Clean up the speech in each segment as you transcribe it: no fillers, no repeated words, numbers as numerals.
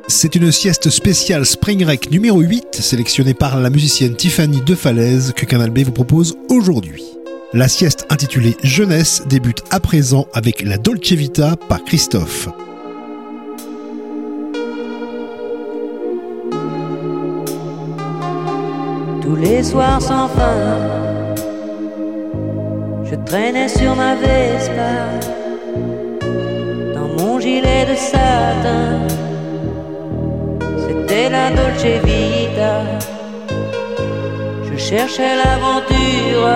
C'est une sieste spéciale Spring Rec numéro 8, sélectionnée par la musicienne Tiffany De Falaise, que Canal B vous propose aujourd'hui. La sieste intitulée Jeunesse débute à présent avec la Dolce Vita par Christophe. Tous les soirs sans fin, je traînais sur ma Vespa, dans mon gilet de satin. C'était la Dolce Vita. Je cherchais l'aventure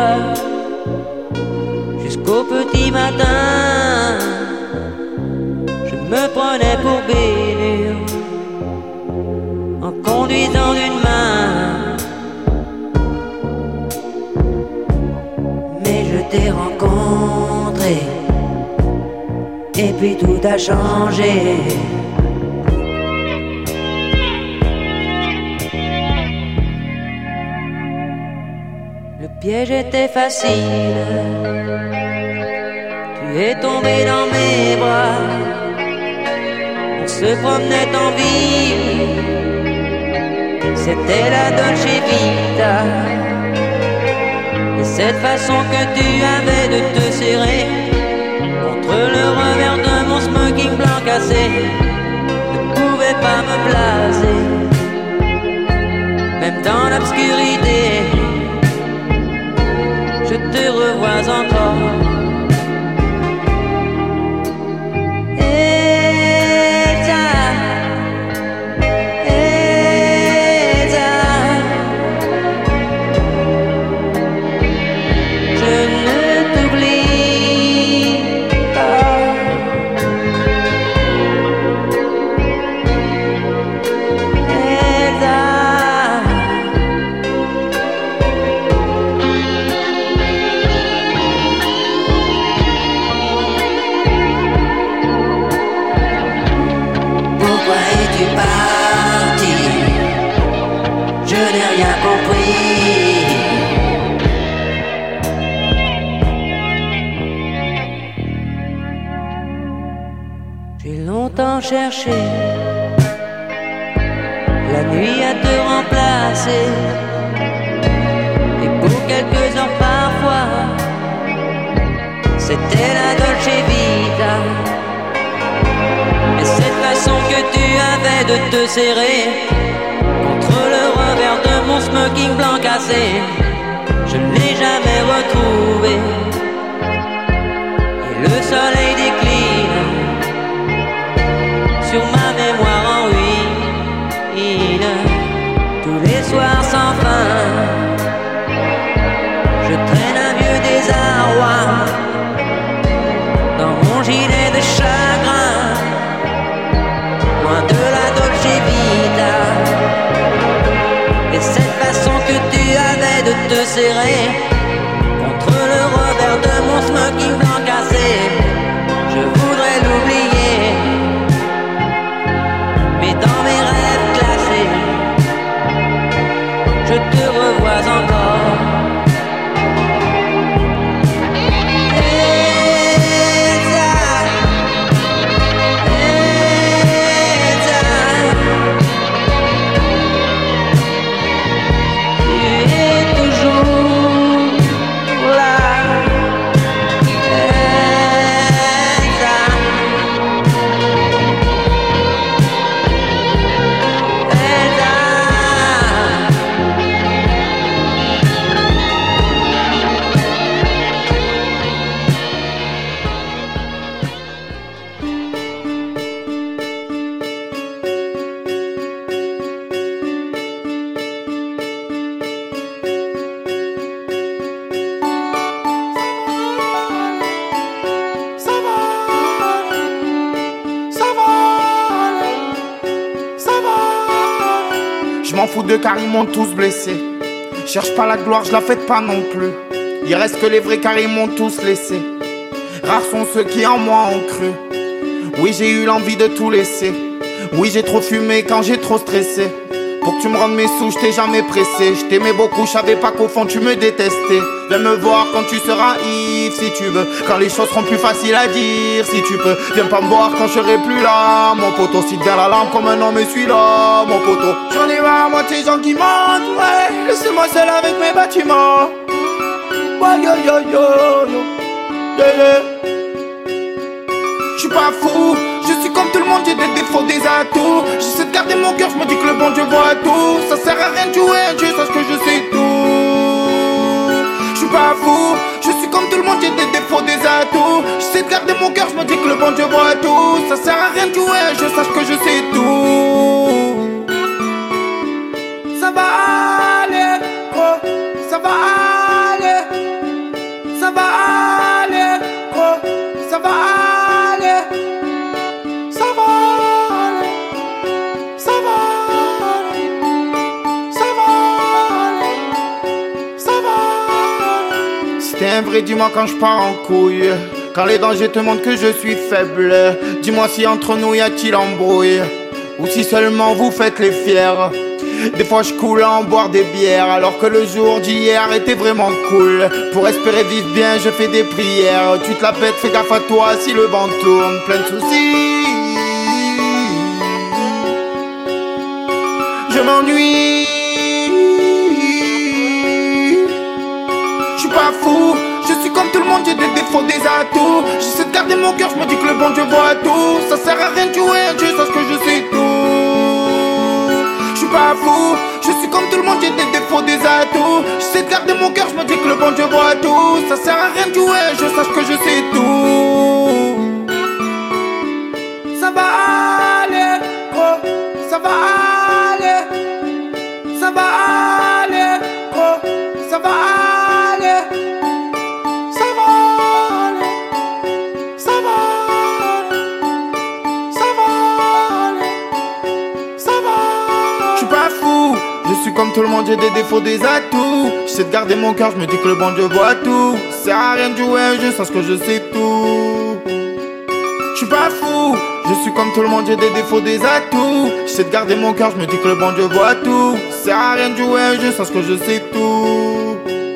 jusqu'au petit matin. Je me prenais pour Bénure en conduisant d'une main. Mais je t'ai rencontré et puis tout a changé. Le piège était facile, tu es tombé dans mes bras. On se promenait en ville, c'était la Dolce Vita. Et cette façon que tu avais de te serrer contre le revers de mon smoking blanc cassé ne pouvait pas me placer, même dans l'obscurité. Je te revois encore. Elsa, Elsa, je ne t'oublie pas. Elsa, je n'ai rien compris. J'ai longtemps cherché la nuit à te remplacer, et pour quelques heures parfois, c'était la Dolce Vita. Mais cette façon que tu avais de te serrer contre le revers de mon smoking blanc cassé, je ne l'ai jamais retrouvé. Et le soleil décline sur ma mémoire en ruine. Tous les soirs sans fin, je traîne un vieux désarroi dans mon gilet de chagrin, loin de la Dolce Vita. Et cette façon que tu avais de te serrer contre le revers de mon smoking blanc cassé, je voudrais l'oublier, mais dans mes rêves classés, je te revois encore. M'en fous de car ils m'ont tous blessé. Cherche pas la gloire, je la fête pas non plus. Il reste que les vrais car ils m'ont tous laissé. Rares sont ceux qui en moi ont cru. Oui, j'ai eu l'envie de tout laisser. Oui, j'ai trop fumé quand j'ai trop stressé. Pour que tu me rendes mes sous, je t'ai jamais pressé. Je t'aimais beaucoup, je savais pas qu'au fond tu me détestais. Viens me voir quand tu seras ivre si tu veux. Quand les choses seront plus faciles à dire si tu peux. Viens pas me voir quand je serai plus là, mon poteau. Si devient la lampe comme un homme et suis là, mon poteau. J'en ai marre, moi, tes gens qui mentent, ouais. Laissez-moi seul avec mes bâtiments. Ouais, yo, yo, yo, yo. Yeah, yeah. J'suis pas fou, je suis comme tout le monde, j'ai des défauts, des atouts. J'essaie de garder mon cœur, je me dis que le bon Dieu voit tout. Ça sert à rien de jouer, Dieu sache que je sais tout. J'suis pas fou, je suis comme tout le monde, j'ai des défauts, des atouts. J'essaie de garder mon cœur, je me dis que le bon Dieu voit tout. Ça sert à rien de jouer, je sache que je sais tout. Ça va aller, gros, ça va aller. Ça va aller, gros, ça va aller. Ça va aller, ça va aller. Ça va aller, ça va aller. Si t'es un vrai, dis-moi quand je pars en couille. Quand les dangers te montrent que je suis faible. Dis-moi si entre nous y a-t-il embrouille. Ou si seulement vous faites les fiers. Des fois je coule à en boire des bières. Alors que le jour d'hier était vraiment cool. Pour espérer vivre bien je fais des prières. Tu te la pètes, fais gaffe à toi si le vent tourne. Plein de soucis. Je m'ennuie. Je suis pas fou, je suis comme tout le monde, j'ai des défauts, des atouts. J'essaie de garder mon cœur, je me dis que le bon Dieu voit tout. Ça sert à rien de jouer, Dieu sache que je sais tout. Je suis pas fou, je suis comme tout le monde, j'ai des défauts, des atouts. J'essaie de garder mon cœur, je me dis que le bon Dieu voit tout. Ça sert à rien de jouer, je sache que je sais tout. Ça va aller, gros, ça va aller. Ça va aller, gros, ça va aller. Ça va aller, ça va aller. Ça va aller, ça va aller. J'suis pas fou, je suis comme tout le monde, j'ai des défauts, des atouts. J'essaie de garder mon cœur, je me dis que le bon Dieu voit tout. Ça sert à rien de jouer, je sache que je sais tout. J'suis pas fou, je suis comme tout le monde, j'ai des défauts, des atouts. J'essaie de garder mon cœur, je me dis que le bon Dieu voit tout. Ça sert à rien de jouer, je sache que je sais tout.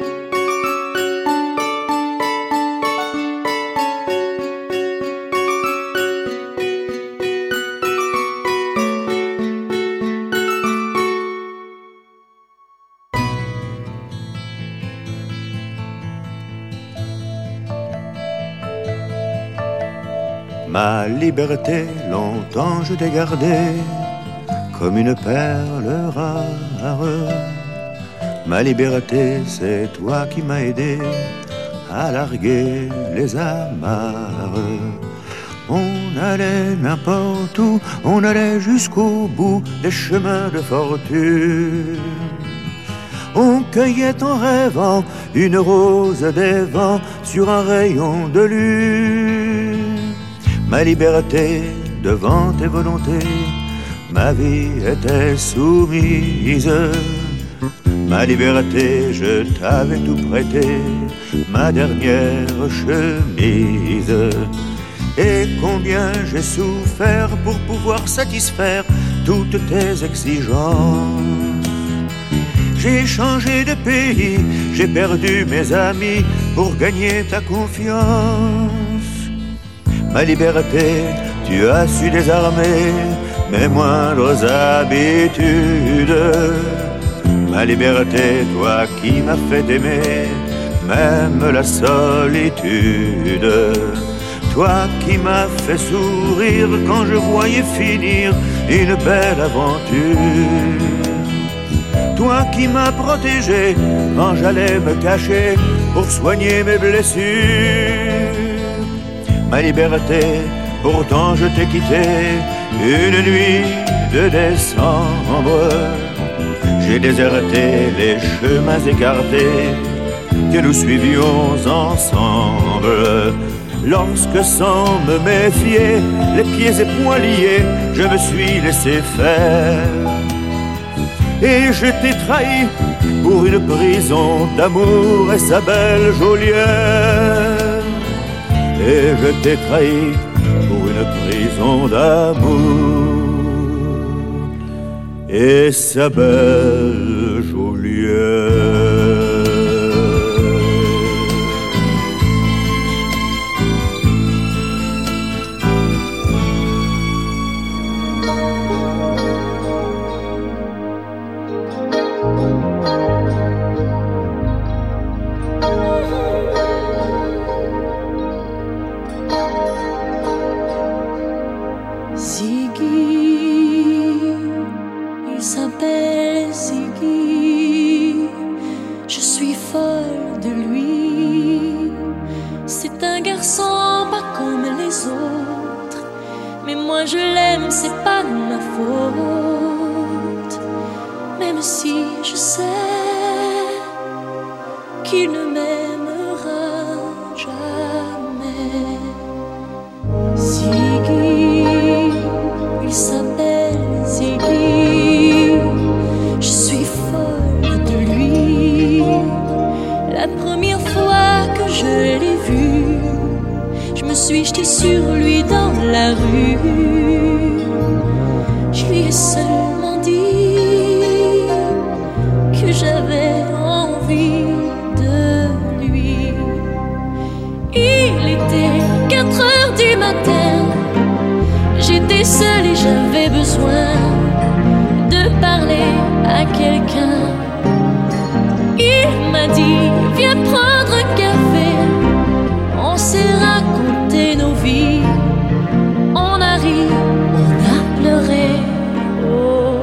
Ma liberté, longtemps je t'ai gardée comme une perle rare. Ma liberté, c'est toi qui m'as aidé à larguer les amarres. On allait n'importe où, on allait jusqu'au bout des chemins de fortune. On cueillait en rêvant une rose des vents sur un rayon de lune. Ma liberté devant tes volontés, ma vie était soumise. Ma liberté, je t'avais tout prêté, ma dernière chemise. Et combien j'ai souffert pour pouvoir satisfaire toutes tes exigences. J'ai changé de pays, j'ai perdu mes amis pour gagner ta confiance. Ma liberté, tu as su désarmer mes moindres habitudes. Ma liberté, toi qui m'as fait aimer même la solitude. Toi qui m'as fait sourire quand je voyais finir une belle aventure. Toi qui m'as protégé quand j'allais me cacher pour soigner mes blessures. Ma liberté, pourtant je t'ai quitté une nuit de décembre. J'ai déserté les chemins écartés que nous suivions ensemble. Lorsque sans me méfier, les pieds et poings liés, je me suis laissé faire. Et je t'ai trahi pour une prison d'amour et sa belle geôlière. Et je t'ai trahi pour une prison d'amour et sa belle Joliette. Je l'aime, c'est pas de ma faute. Même si je sais qu'il ne m'aimera jamais. Ziggy, il s'appelle Ziggy. Je suis folle de lui. La première fois que je l'ai vu, je me suis jetée sur lui dans la rue. Je lui ai seulement dit que j'avais envie de lui. Il était 4 heures du matin. J'étais seule et j'avais besoin de parler à quelqu'un. Il m'a dit, viens prendre un café. On s'est raconté nos vies. On a ri, on a pleuré. Oh,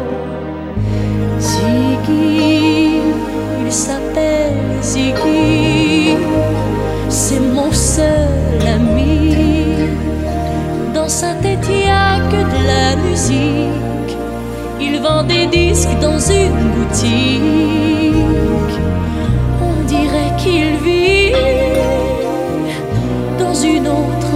Ziggy, il s'appelle Ziggy. C'est mon seul ami. Dans sa tête, il n'y a que de la musique. Il vend des disques dans une boutique. On dirait qu'il vit dans une autre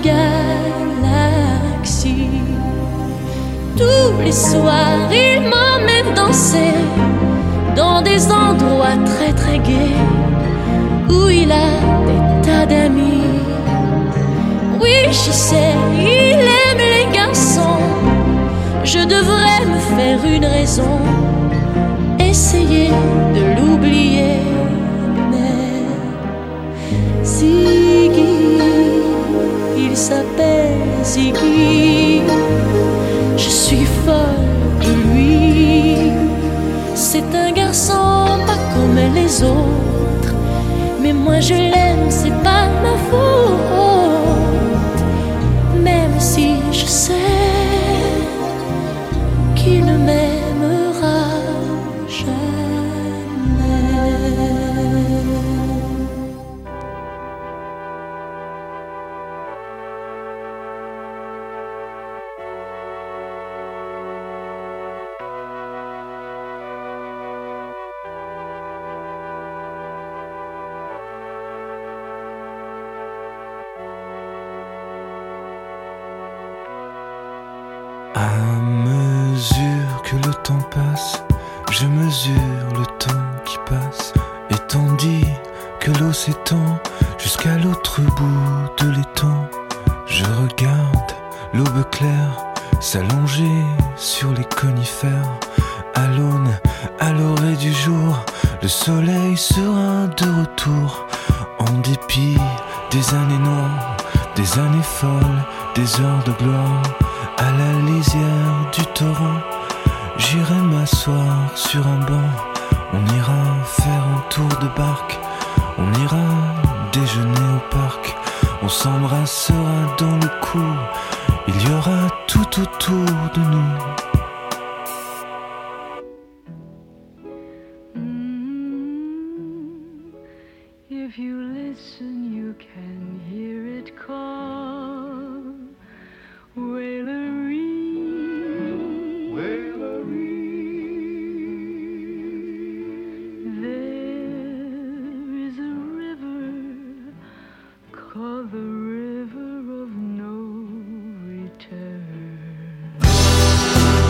galaxie. Tous les soirs, il m'emmène danser dans des endroits très très gais où il a des tas d'amis. Oui, je sais, il aime les garçons. Je devrais me faire une raison, essayer de l'oublier. Mais Ziggy, il s'appelle Ziggy. Je suis folle de lui. C'est un garçon pas comme les autres, mais moi je l'aime, c'est pas ma faute. Même si je sais qu'il ne m'aimera jamais. À mesure que le temps passe, je mesure le temps qui passe. Et tandis que l'eau s'étend jusqu'à l'autre bout de l'étang, je regarde l'aube claire s'allonger sur les conifères. À l'aune, à l'orée du jour, le soleil sera de retour. En dépit des années noires, des années folles, des heures de gloire. À la lisière du torrent, j'irai m'asseoir sur un banc. On ira faire un tour de barque, on ira déjeuner au parc. On s'embrassera dans le cou, il y aura tout autour de nous. If you listen, you can hear it call. Wailery, Wailery. There is a river called the river of no return.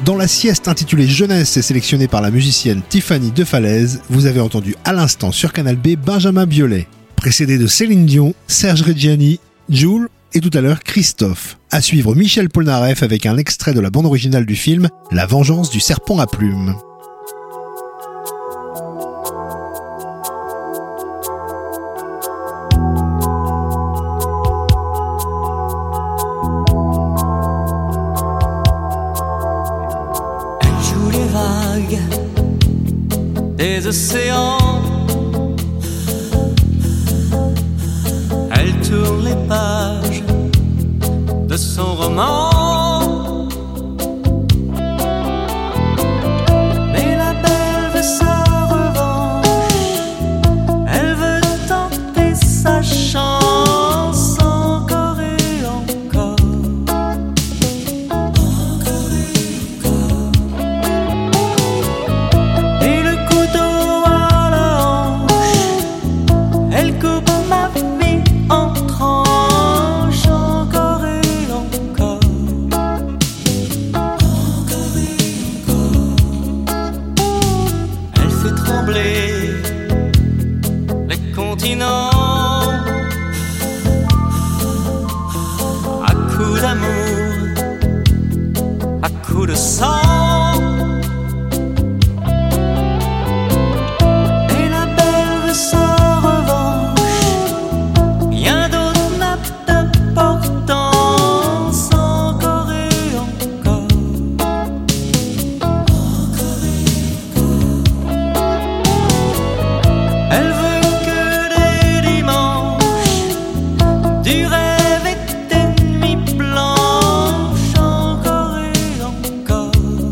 Dans la sieste intitulée Jeunesse et sélectionnée par la musicienne Tiffany de Falaise, vous avez entendu à l'instant sur Canal B Benjamin Biolay, précédé de Céline Dion, Serge Reggiani, Jul et tout à l'heure Christophe. À suivre Michel Polnareff avec un extrait de la bande originale du film La vengeance du serpent à plumes. Des océans, elle tourne les pages de son roman. Mais la belle veut sa revanche, elle veut tenter sa chance encore et encore. Et le couteau à la hanche, elle coupe ma vie en tranches encore et encore. Elle fait trembler les continents à coups d'amour, à coups de sang. Et la belle veut sa revanche, rien d'autre n'a d'importance encore et encore. Elle veut que des dimanches, du rêve et des nuits blanches encore et encore.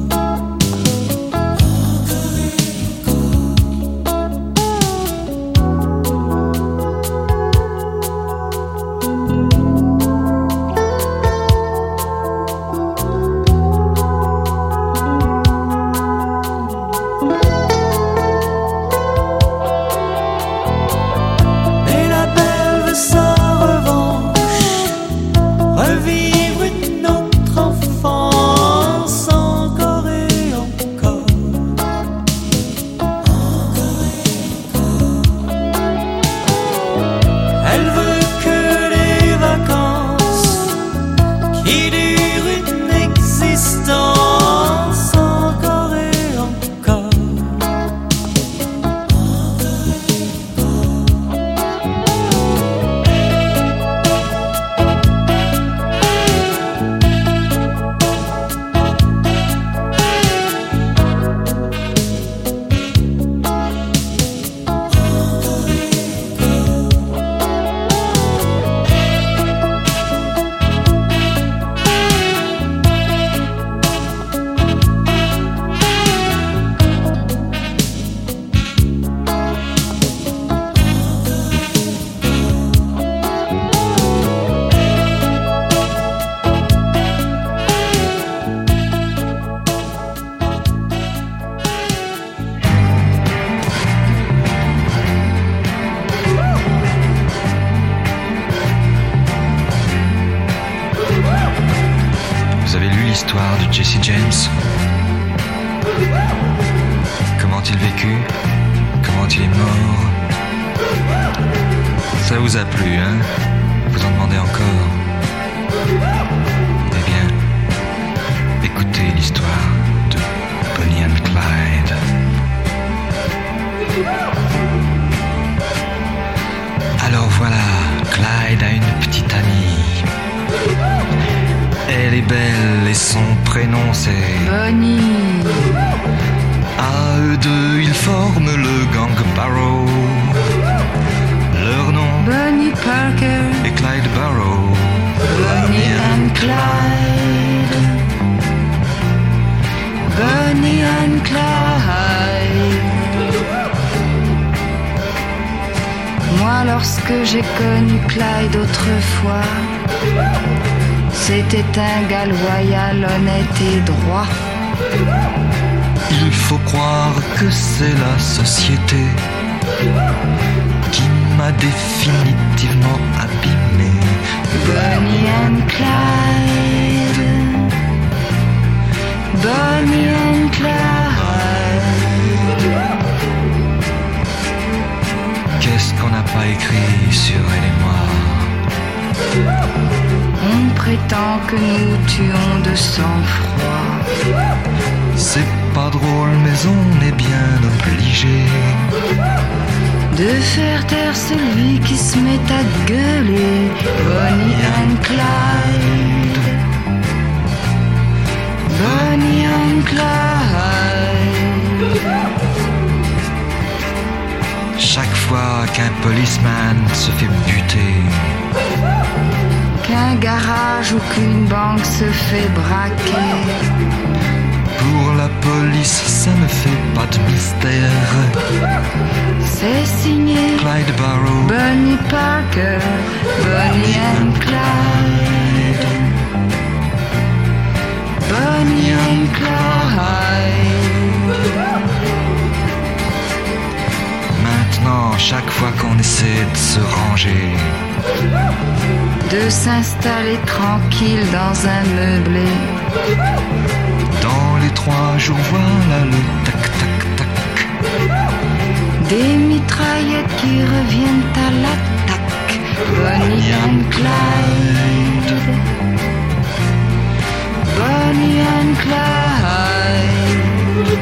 Et la belle veut sa revanche, revivre une autre enfance encore et encore. Elle veut que les vacances qui durent une existence encore et encore. Vous avez lu l'histoire de Jesse James? Comment il vécut? Comment il est mort? Ça vous a plu, hein? Vous en demandez encore? Eh bien, écoutez l'histoire de Bonnie and Clyde. Alors voilà, Clyde a une petite amie. Elle est belle et son prénom c'est Bonnie, À eux deux, ils forment le gang Barrow. Leur nom Bonnie Parker, est Clyde Barrow. Bonnie and Clyde, Bonnie and Clyde. Moi, lorsque j'ai connu Clyde autrefois, c'était un gars loyal, honnête et droit. Il faut croire que c'est la société qui m'a définitivement abîmé. Bonnie and Clyde, Bonnie qu'on n'a pas écrit sur elle et moi. On prétend que nous tuons de sang-froid. C'est pas drôle, mais on est bien obligé de faire taire celui qui se met à gueuler. Bonnie and Clyde, Bonnie and Clyde. Chaque fois qu'un policeman se fait buter, qu'un garage ou qu'une banque se fait braquer, pour la police ça ne fait pas de mystère. C'est signé Clyde Barrow, Bonnie Parker, Bonnie and Clyde, Bonnie and Clyde. Maintenant, chaque fois qu'on essaie de se ranger, de s'installer tranquille dans un meublé, dans les 3 jours, voilà le tac-tac-tac, des mitraillettes qui reviennent à l'attaque. Bonnie and Clyde, Bonnie and Clyde.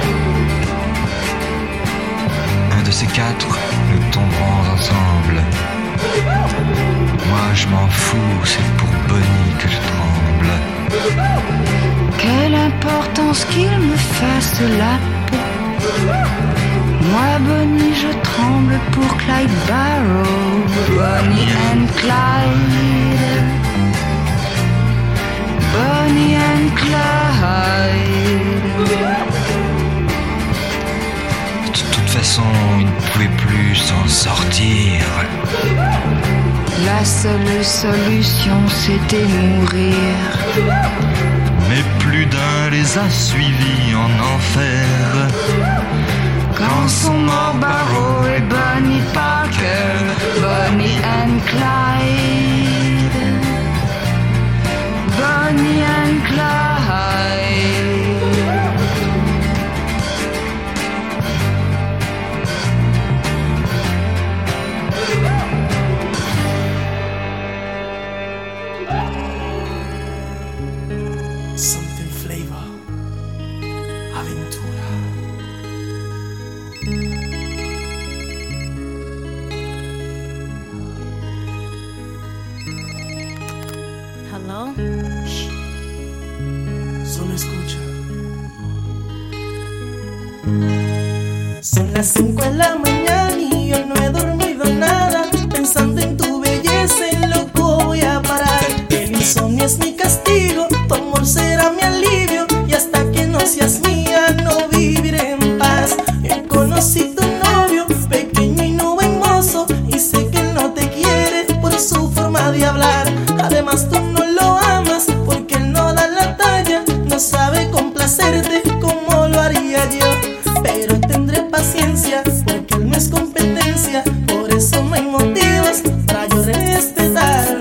Un de ces 4, nous tomberons ensemble. Moi je m'en fous, c'est pour Bonnie que je tremble. Quelle importance qu'il me fasse la peau. Moi Bonnie je tremble pour Clyde Barrow. Bonnie and Clyde, Bonnie and Clyde. De toute façon, il ne pouvait plus s'en sortir. La seule solution c'était mourir. Mais plus d'un les a suivis en enfer. Quand sont morts Barrow et Bonnie Parker, Bonnie and Clyde, Bonnie and Clyde. Something flavor, aventura. Hello? Solo escucha. Son las 5 de la mañana y yo no he dormido nada. Pensando en tu belleza, en loco voy a parar. El insomnio es mi castigo, tu amor será mi alivio. Y hasta que no seas mía, no viviré en paz. Yo conocí tu novio, pequeño y no buen mozo. Y sé que él no te quiere por su forma de hablar. Además tú no lo amas porque él no da la talla. No sabe complacerte como lo haría yo. Pero tendré paciencia porque él no es competencia. Por eso no hay motivos para yo respetar.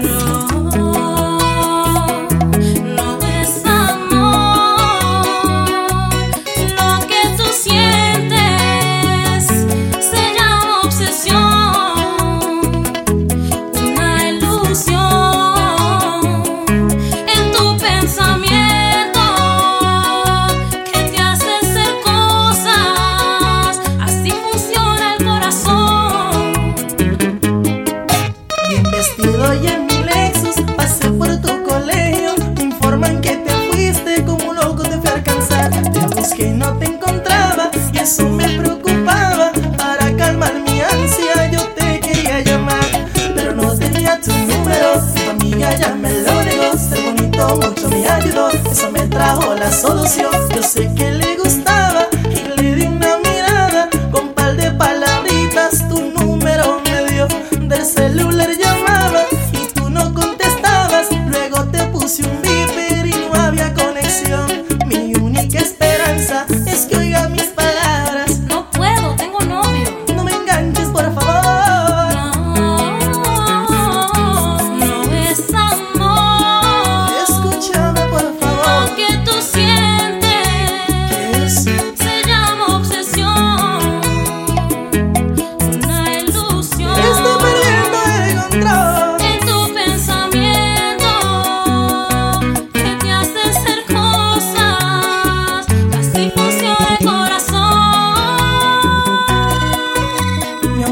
Ya me lo negó, ser bonito mucho me ayudó. Eso me trajo la solución. Yo sé que le gustaba y le di una mirada. Con par de palabritas tu número me dio. Del celular llamaba y tú no contestabas. Luego te puse un beeper y no había conexión. Mi única esperanza es que oiga mis palabras. No puedo, tengo novio. No me enganches por favor.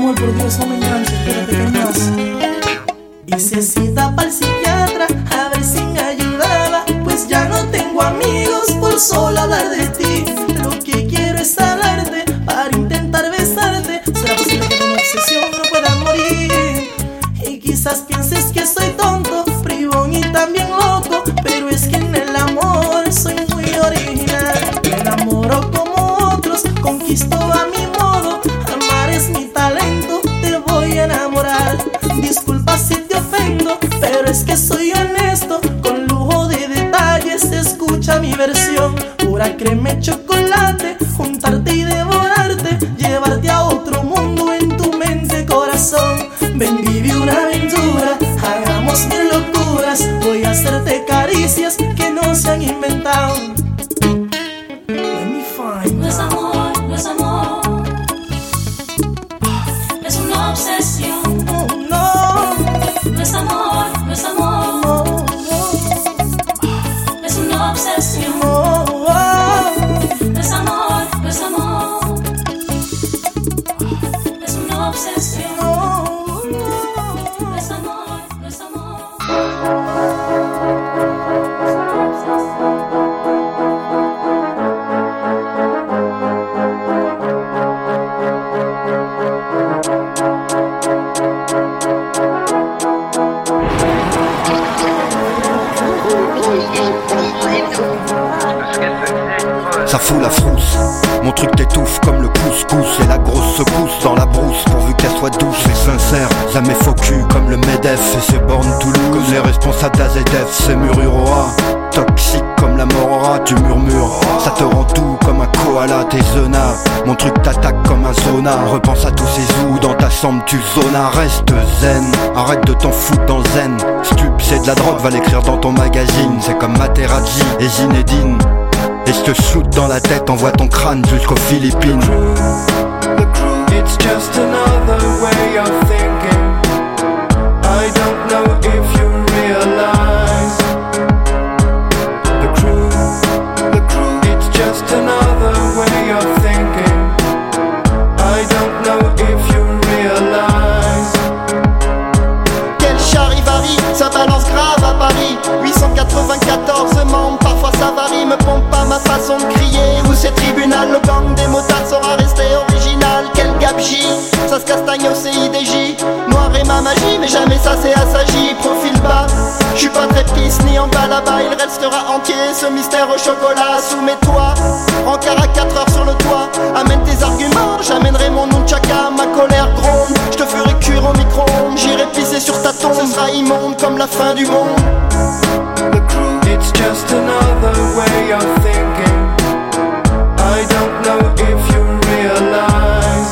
amor, por Dios, no me enganches, espérate que hay más. Hice cita pa'l psiquiatra, a ver si me ayudaba, pues ya no tengo amigos por solo hablar de ti. Lo que quiero es hablarte para intentar besarte. ¿Será posible que de una obsesión no pueda morir? Y quizás pienses que soy tonto, bribón y también loco, pero es que en el amor soy muy original. Me enamoro como otros, conquisto a mi modo. Amar es mi talento, te voy a enamorar. Disculpa si te ofendo, pero es que soy honesto. Con lujo de detalles, escucha mi versión. Pura crema y chocolate, juntarte y devorarte, llevarte a otro mundo en tu mente, corazón. Ven, vive una aventura, hagamos mil locuras. Voy a hacerte caricias que no se han inventado. Let me find. No es amor, no es amor, es una obsesión. Oh, no. No es amor, no es amor, No, es una obsesión. no, No es amor, no es amor, es una obsesión. no, No es amor, no es amor. Ça fout la frousse, mon truc t'étouffe comme le couscous. Et la grosse secousse dans la brousse pourvu qu'elle soit douce et sincère. Jamais faux cul comme le MEDEF et c'est bornes Toulouse. Comme les responsables d'AZF, c'est Mururoa. Toxique comme la morora, tu murmures. Ça te rend tout comme un koala, t'es zona. Mon truc t'attaque comme un zona. Repense à tous ces zoos dans ta chambre, tu zona. Reste zen, arrête de t'en foutre dans le zen. Stup, c'est de la drogue, va l'écrire dans ton magazine. C'est comme Materazzi et Zinedine. Et je te shoot dans la tête, envoie ton crâne jusqu'aux Philippines. The crew, it's just another way of thinking. I don't know if you realize. The crew, it's just another way of thinking. I don't know if you realize. Quel charivari, ça balance grave à Paris. 894 membres, parfois ça varie. Me pompe pas ma façon de crier. Où c'est tribunal, le gang des motards sera resté original. Quel gabegie, ça se castagne au CIDJ. Noir et ma magie, mais jamais ça c'est assagi. Profil bas, j'suis pas très pisse ni en bas là-bas. Il restera entier ce mystère au chocolat. Soumets-toi, rencard à 4 heures sur le toit. Amène tes arguments, j'amènerai mon nunchaka. Ma colère gronde, j'te ferai cuire au micro-ondes. J'irai pisser sur ta tombe, ce sera immonde comme la fin du monde. The crew, it's just another way of thinking. I don't know if you realize.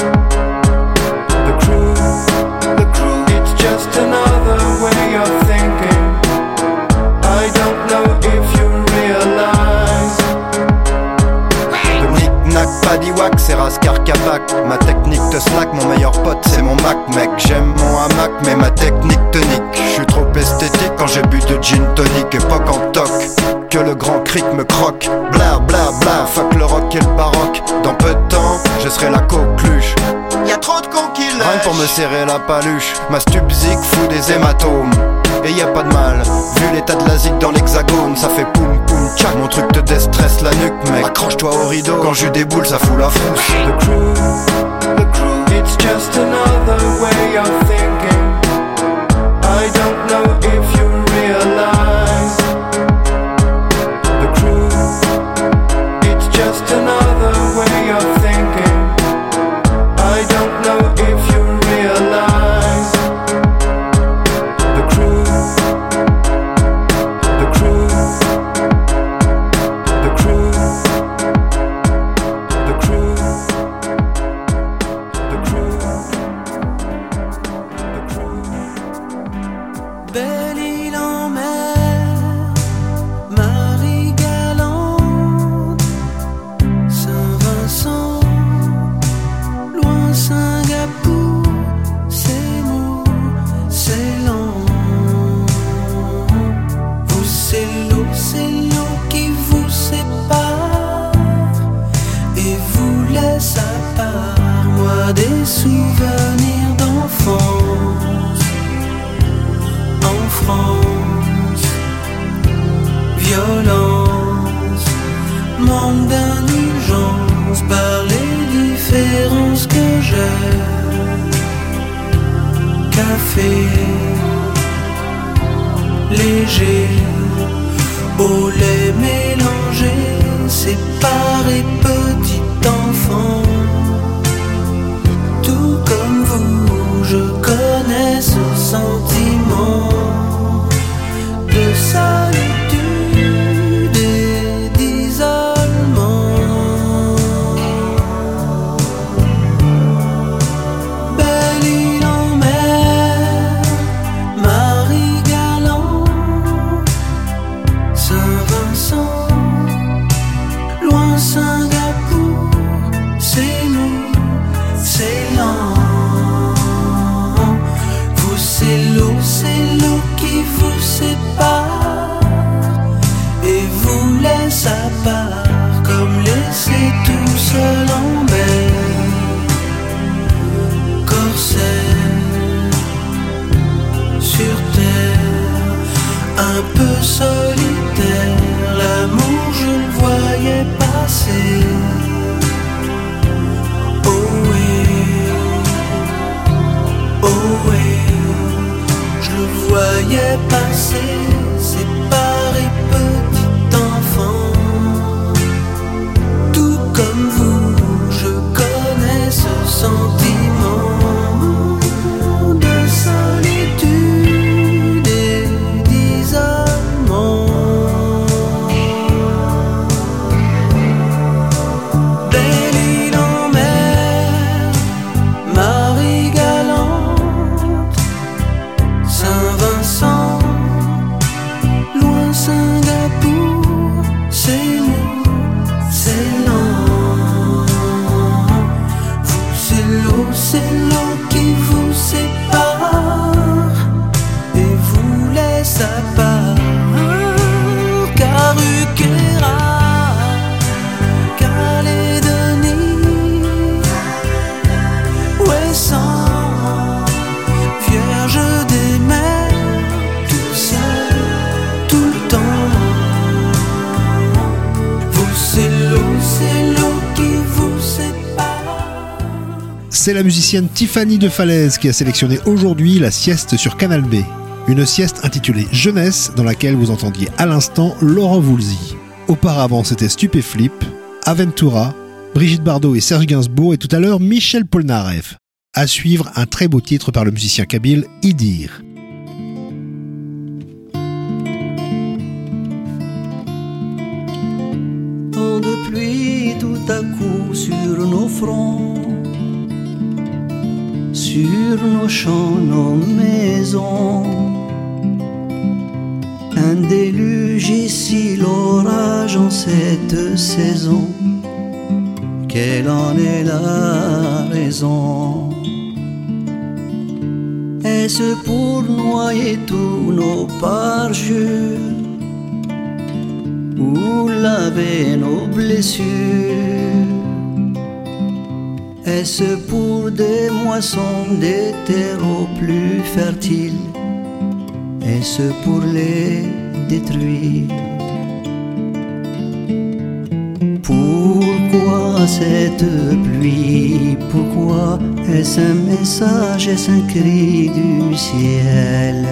The crew, it's just another way of thinking. I don't know if you realize. Le knick-knack, pas d'iwack, c'est Raskar Kabak. Ma technique te slack, mon meilleur pote c'est mon Mac, mec. J'aime mon hamac, mais ma technique te nique. J'suis trop esthétique quand j'ai bu de gin tonic. Époque en toc, que le grand cric me croque. Bla bla bla, fuck le rock et le baroque. Dans peu de temps, je serai la coqueluche. Y'a trop de cons qui lèchent. Rien pour me serrer la paluche. Ma stupzik fout des hématomes. Et y a pas de mal, vu l'état de la zig dans l'hexagone. Ça fait poum poum tchac. Mon truc te déstresse la nuque, mec. Accroche-toi au rideau, quand j'eus des boules ça fout la frousse. The crew, it's just another way of thinking. I don't know if you realize. The crew, it's just another way of thinking. I don't know if you realize. The crew, the crew, the crew, the crew, the crew. souvenirs d'enfance en France. Violence, manque d'indulgence par les différences que j'ai. Café léger, au lait mélangé, séparé, petit enfant. Tout comme vous, je connais ce sentiment de solitude et d'isolement. Belle île en mer, Marie-Galante, Saint-Vincent, loin Singapour, c'est nous, c'est lent. Vous, c'est l'eau qui vous sépare et vous laisse à part, comme laissé tout seul en mer. Corsaire sur terre, un peu solitaire, l'amour je le voyais passer. Oh oui, je le voyais passer, séparé, petit enfant. Tout comme vous, je connais ce sentiment de solitude et d'isolement. Belle île en mer, Marie-Galante, Saint-Vincent, loin Singapour, c'est nous, c'est lent. Vous, c'est l'eau qui vous sépare et vous laisse à part. Caruquera, Calédonie, Ouessant, Vierge des mers, tout seul, tout le temps. Vous, c'est l'eau qui vous sépare. C'est la musicienne Tiffany de Falaise qui a sélectionné aujourd'hui la sieste sur Canal B. Une sieste intitulée Jeunesse dans laquelle vous entendiez à l'instant Laurent Voulzy. Auparavant c'était Stupéflip, Aventura, Brigitte Bardot et Serge Gainsbourg et tout à l'heure Michel Polnareff. À suivre un très beau titre par le musicien kabyle Idir. Tant de pluie tout à coup sur nos fronts, sur nos champs, nos maisons. Un déluge ici, l'orage en cette saison. Quelle en est la raison? Est-ce pour noyer tous nos parjures ou laver nos blessures? Est-ce pour des moissons, des terreaux plus fertiles? Est-ce pour les détruire? Pourquoi cette pluie? Pourquoi est-ce un message, est-ce un cri du ciel?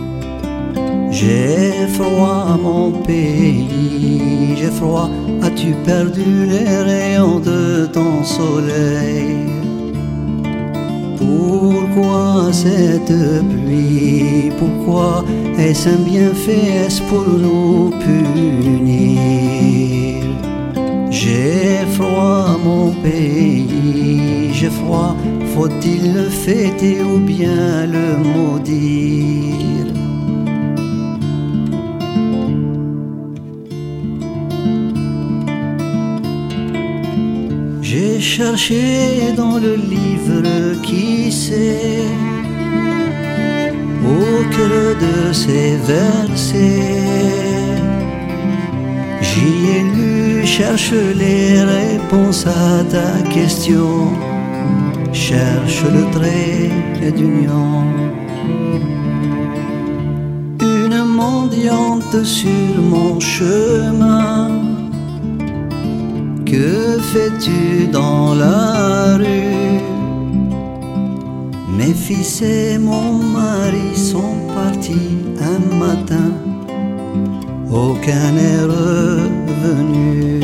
J'ai froid mon pays, j'ai froid, as-tu perdu les rayons de ton soleil? Pourquoi cette pluie? Pourquoi est-ce un bienfait? Est-ce pour nous punir? J'ai froid mon pays, j'ai froid, faut-il le fêter ou bien le maudire? J'ai cherché dans le livre qui sait, au creux de ces versets, j'y ai lu, cherche les réponses à ta question. cherche le trait d'union. Une mendiante sur mon chemin, que fais-tu dans la rue? Mes fils et mon mari sont partis un matin, aucun n'est revenu.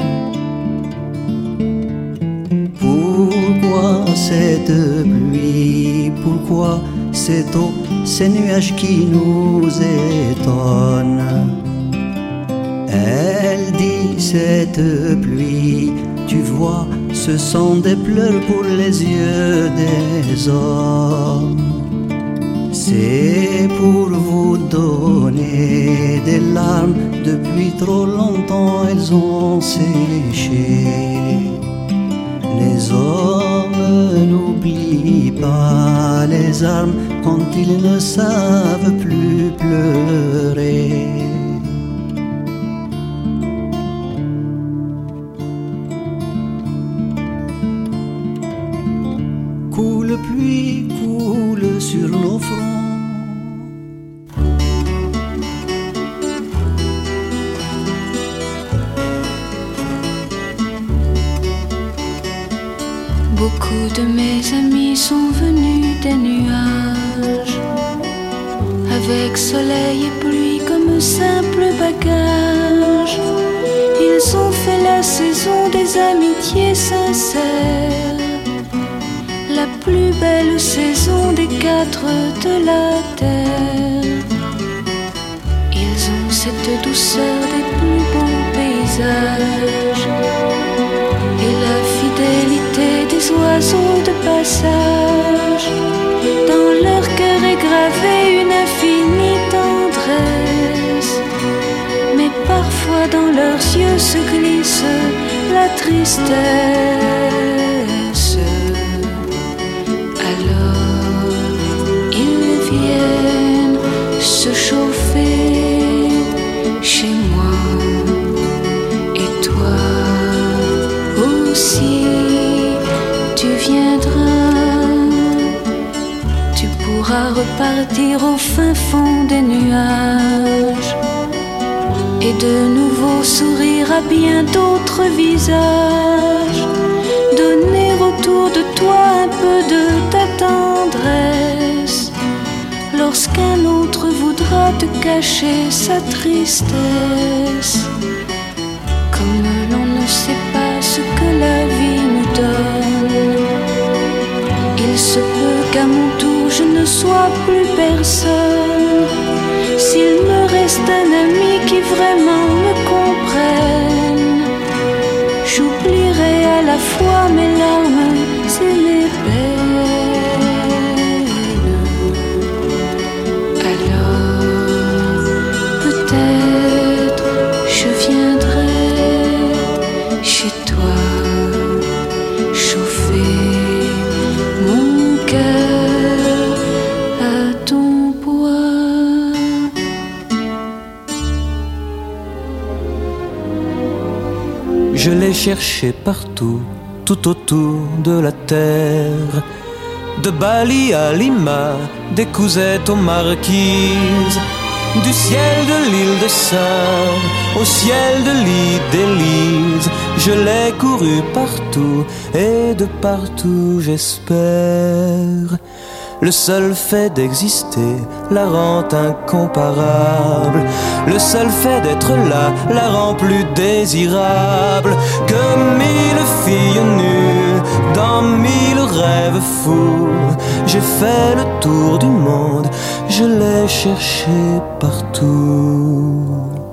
Pourquoi cette pluie? Pourquoi cette eau? Ces nuages qui nous étonnent. Elle dit cette pluie, tu vois, ce sont des pleurs pour les yeux des hommes. C'est pour vous donner des larmes, depuis trop longtemps elles ont séché. Les hommes n'oublient pas les armes quand ils ne savent plus pleurer. Coule pluie, coule sur nos fronts. Beaucoup de mes amis sont venus des nuages, avec soleil et pluie comme simple bagage. Ils ont fait la saison des amitiés sincères, la plus belle saison des quatre de la terre. Ils ont cette douceur des plus beaux paysages et la fidélité des oiseaux de passage. Dans leur cœur est gravée une infinie tendresse, mais parfois dans leurs yeux se glisse la tristesse. Alors ils viennent se chauffer chez moi, et toi aussi tu viendras. Tu pourras repartir au fin fond des nuages et de nouveau sourire à bien d'autres visages, donner autour de toi un peu de ta tendresse lorsqu'un autre voudra te cacher sa tristesse. Comme l'on ne sait pas ce que la vie nous donne, il se peut qu'à mon tour je ne sois plus personne. S'il me reste un ami qui vraiment me comprenne, j'oublierai à la fois mes larmes et mes peines. Alors peut-être je viendrai chez toi, chauffer mon cœur à ton bois. Je l'ai cherché partout, tout autour de la terre, de Bali à Lima, des Cousettes aux Marquises, du ciel de l'île de Sœur au ciel de l'île d'Élise. Je l'ai couru partout et de partout j'espère. Le seul fait d'exister la rend incomparable. Le seul fait d'être là la rend plus désirable que 1000 filles nues dans 1000 rêves fous. J'ai fait le tour du monde, je l'ai cherché partout.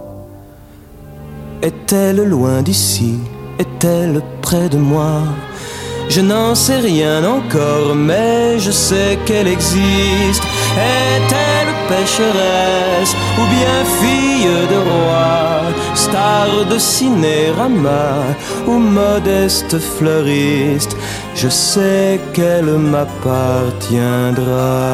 Est-elle loin d'ici? Est-elle près de moi? Je n'en sais rien encore, mais je sais qu'elle existe. Est-elle pécheresse ou bien fille de roi, star de cinérama ou modeste fleuriste? Je sais qu'elle m'appartiendra.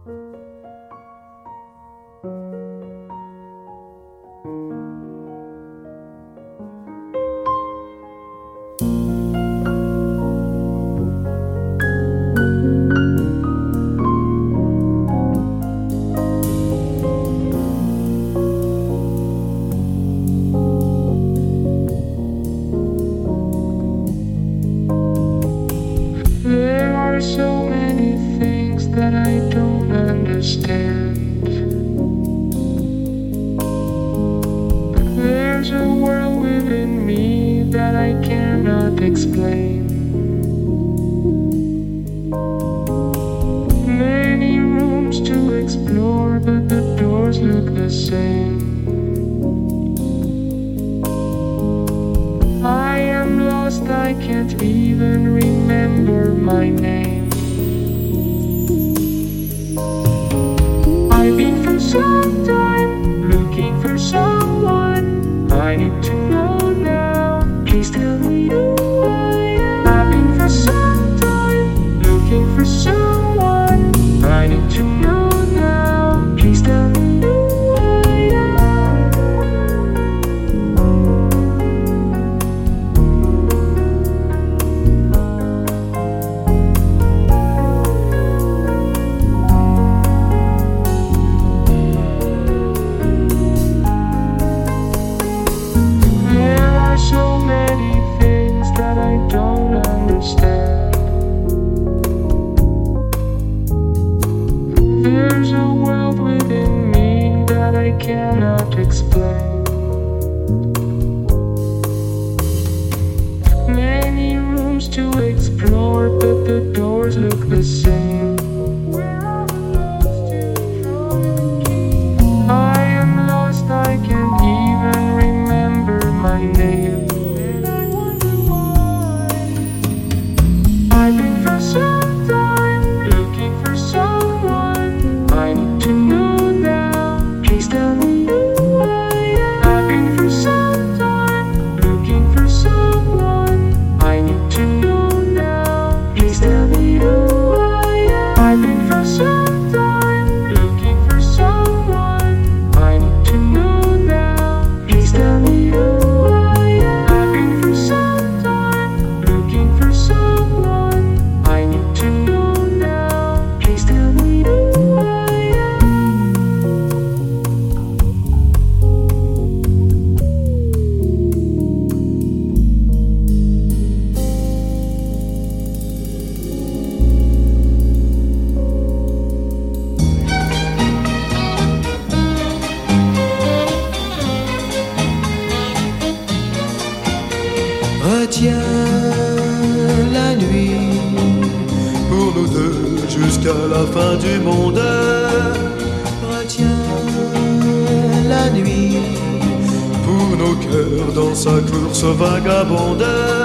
Vagabonde,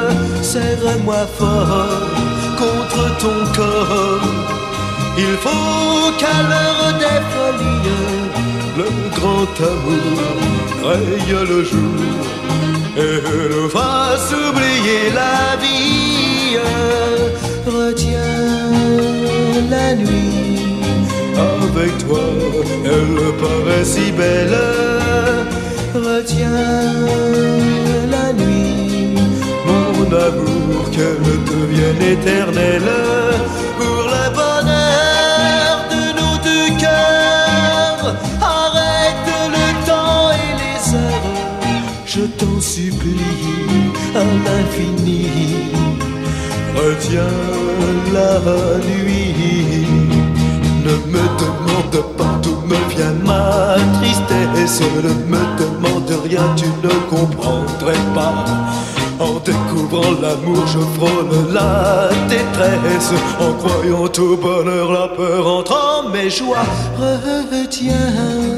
serre-moi fort contre ton corps. Il faut qu'à l'heure des folies, le grand amour raye le jour et nous fasse oublier la vie. Retiens la nuit, avec toi, elle paraît si belle. Retiens la nuit, mon amour, qu'elle devienne éternelle, pour le bonheur de nos deux cœurs. Arrête le temps et les heures, je t'en supplie à l'infini. Retiens la nuit, ne me demande pas d'où me vient ma tristesse. Ne me demande rien, tu ne comprendrais pas. En découvrant l'amour, je frôle la détresse. En croyant au bonheur, la peur entre en mes joies. retiens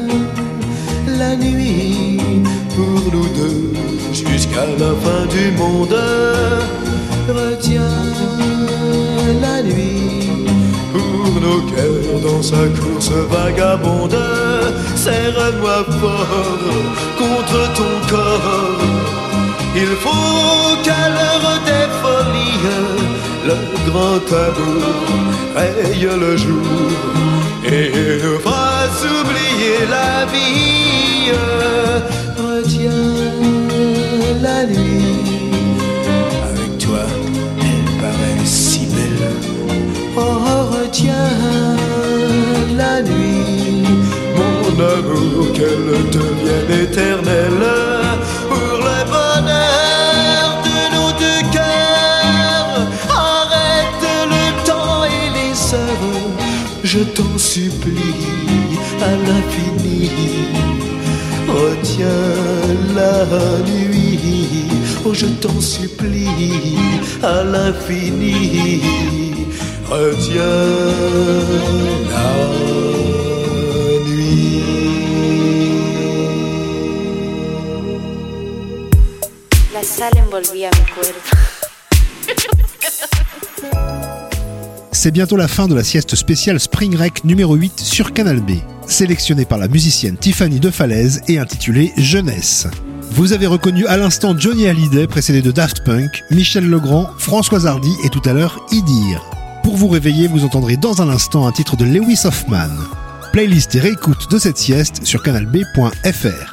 la nuit pour nous deux jusqu'à la fin du monde. Retiens la nuit pour nos cœurs dans sa course vagabonde. Serre-moi fort contre ton corps. Il faut qu'à l'heure des folies, le grand amour raye le jour et nous fasse oublier la vie. Retiens la nuit, avec toi elle paraît si belle. Oh, retiens la nuit, mon amour, qu'elle devienne éternelle, pour le bonheur de nos deux cœurs. Arrête le temps et les heures, je t'en supplie à l'infini. Retiens la nuit, oh je t'en supplie à l'infini. Retiens la nuit. La sal envolvía mi cuerpo. C'est bientôt la fin de la sieste spéciale Spring Rec numéro 8 sur Canal B, sélectionnée par la musicienne Tiffany de Falaise et intitulée Jeunesse. Vous avez reconnu à l'instant Johnny Hallyday, précédé de Daft Punk, Michel Legrand, Françoise Hardy et tout à l'heure Idir. Pour vous réveiller, vous entendrez dans un instant un titre de Lewis Hoffman. Playlist et réécoute de cette sieste sur canalb.fr.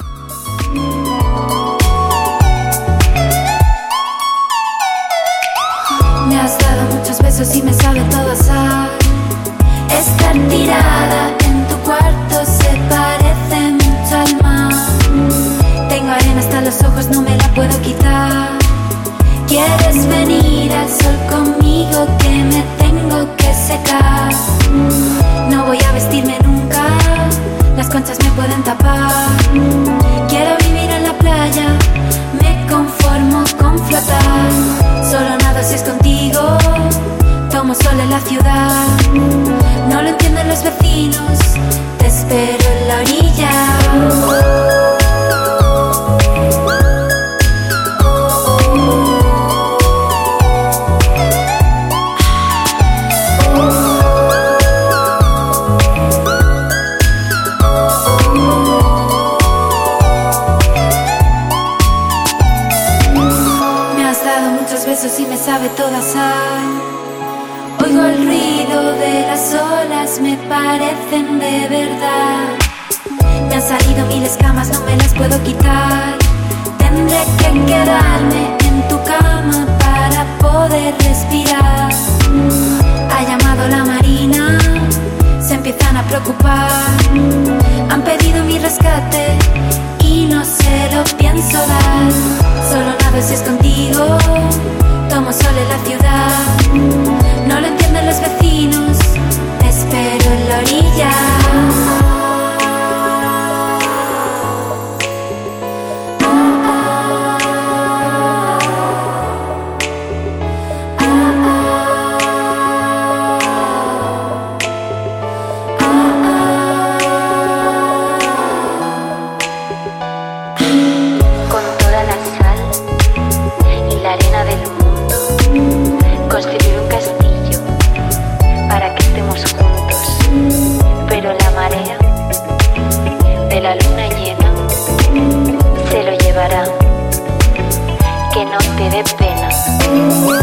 Me has dado muchos besos y me sabe todo sal. Estar tirada en tu cuarto se parece mucho al mar. Tengo arena hasta los ojos, no me la puedo quitar. ¿Quieres venir al sol conmigo que me tengo que secar? No voy a vestirme nunca, las conchas me pueden tapar. Quiero vivir en la playa, me conformo con flotar. Solo nado si es contigo, tomo sol en la ciudad. No lo entienden los vecinos, te espero en la orilla. Si me sabe toda sal. Oigo el ruido de las olas, me parecen de verdad. Me han salido mil escamas, no me las puedo quitar. Tendré que quedarme en tu cama para poder respirar. Ha llamado la marina, se empiezan a preocupar. Han pedido mi rescate y no se lo pienso dar. Solo nado si es contigo, tomo sol en la ciudad. No lo entienden los vecinos, te espero en la orilla. Que no te dé pena.